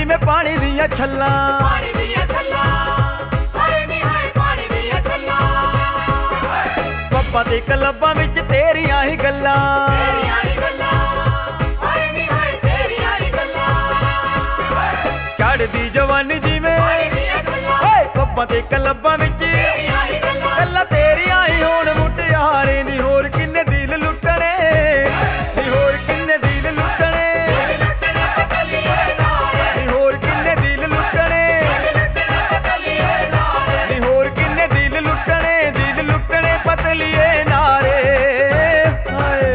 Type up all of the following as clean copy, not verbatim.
ਜਿਵੇਂ ਪਾਣੀ ਦੀਆਂ ਛੱਲਾਂ ਪੱਬਾਂ ਤੇ ਕਲੱਬਾਂ ਵਿੱਚ ਤੇਰੀਆਂ ਹੀ ਗੱਲਾਂ ਚੜ੍ਹਦੀ ਜਵਾਨੀ ਜਿਵੇਂ ਪੱਬਾਂ ਤੇ ਕਲੱਬਾਂ ਵਿੱਚ ਗੱਲਾਂ ਤੇਰੀਆਂ ਹੀ ਹੋਣ ਮੁਟਿਆਰੇ ਨੀ ਹੋਰ ਕਿੰਨੇ ਦਿਲ ਲੁੱਟਣੇ ਨੀ ਹੋਰ ਕਿੰਨੇ ਦਿਲ ਲੁੱਟਣੇ ਨੀ ਹੋਰ ਕਿੰਨੇ ਦਿਲ ਲੁੱਟਣੇ ਨੀ ਹੋਰ ਕਿੰਨੇ ਦਿਲ ਲੁੱਟਣੇ ਪਤਲੀਏ ਨਾਰੇ ਹਾਏ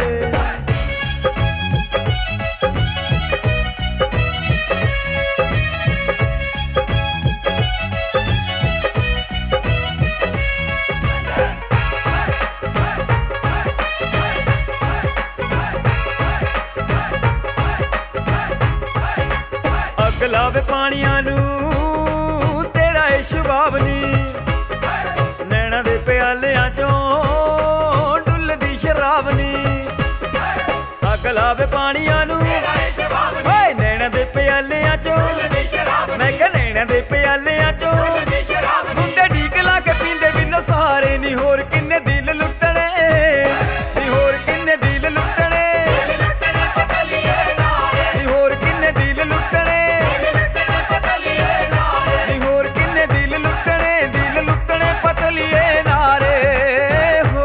ਅੱਗ ਲਾਵੇ ਪਾਣੀਆਂ ਨੂੰ ਤੇਰਾ ਏ ਸ਼ਬਾਬ ਨੀ ਨੈਣਾ ਦੇ ਪਿਆਲਿਆਂ ਚੋਂ ਡੁੱਲਦੀ ਸ਼ਰਾਬ ਨੀ ਅੱਗ ਲਾਵੇ ਪਾਣੀਆਂ ਨੂੰ ਹਾਏ ਨੈਣਾ ਦੇ ਪਿਆਲਿਆਂ ਚੋਂ ਮੈਂ ਕਿਹਾ ਨੈਣਾ ਦੇ ਪਿਆਲਿਆਂ ਚੋਂ ਮੁੰਡੇ ਢੀਕ ਲਾ ਕੇ ਪੀਂਦੇ ਬਿਨੋ ਸਾਰੇ ਨੀ ਹੋਰ ਕਿੰਨੇ ਦਿਲ ਲੁੱਟਣੇ ਨੀ ਹੋਰ ਕਿੰਨੇ ਦਿਲ ਲੁੱਟਣੇ ਨੀ ਹੋਰ ਕਿੰਨੇ ਦਿਲ ਲੁੱਟਣੇ ਨੀ ਹੋਰ ਕਿੰਨੇ ਦਿਲ ਲੁੱਟਣੇ ਪਤਲੀਏ ਨਾਰੇ ਹੋ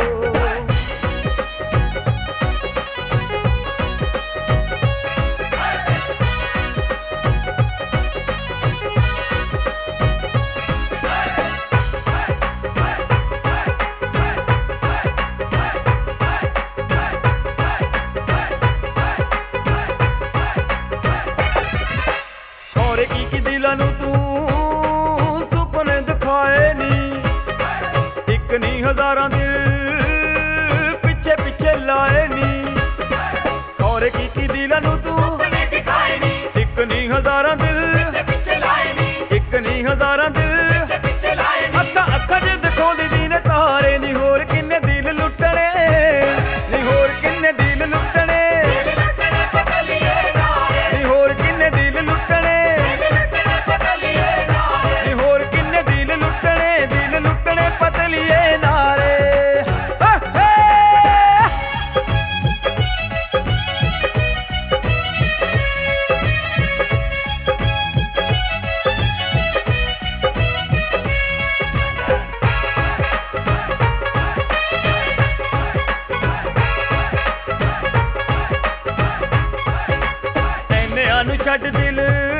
ਹੋਰ ਕੀ ਦਿਲਾਂ ਨੂੰ ਤੂੰ ਸੁਪਨੇ ਦਿਖਾਏ ਨੀ ਇੱਕ ਨੀ ਹਜ਼ਾਰਾਂ ਦਿਲ ਪਿੱਛੇ ਪਿੱਛੇ ਲਾਏ ਨੀ ਹੋਰ ਕੀ ਦਿਲਾਂ ਨੂੰ ਤੂੰ ਇੱਕ ਨੀ ਹਜ਼ਾਰਾਂ ਦਿਲ ਇੱਕ ਨੀ ਹਜ਼ਾਰਾਂ ਦਿਲ ਅੱਖਾਂ 'ਚ ਦਿਖਾਉਂਦੀ ਦੀ ਨੇ ਤਾਰੇ ਨੀ ਹੋਰ ਕਿੰਨੇ ਦਿਲ ਲੁੱਟਣੇ ਨੀ ਹੋਰ ਕਿੰਨੇ ਦਿਲ ਲੁੱਟਣੇ ਨੀ ਹੋਰ ਕਿੰਨੇ ਦਿਲ ਲੁੱਟਣੇ ਨੀ ਹੋਰ ਕਿੰਨੇ ਦਿਲ ਲੁੱਟਣੇ ਪਤਲੀਏ ਨਾਰੇ ਐਨਿਆਂ ਨੂੰ ਛੱਡ ਦਿਲ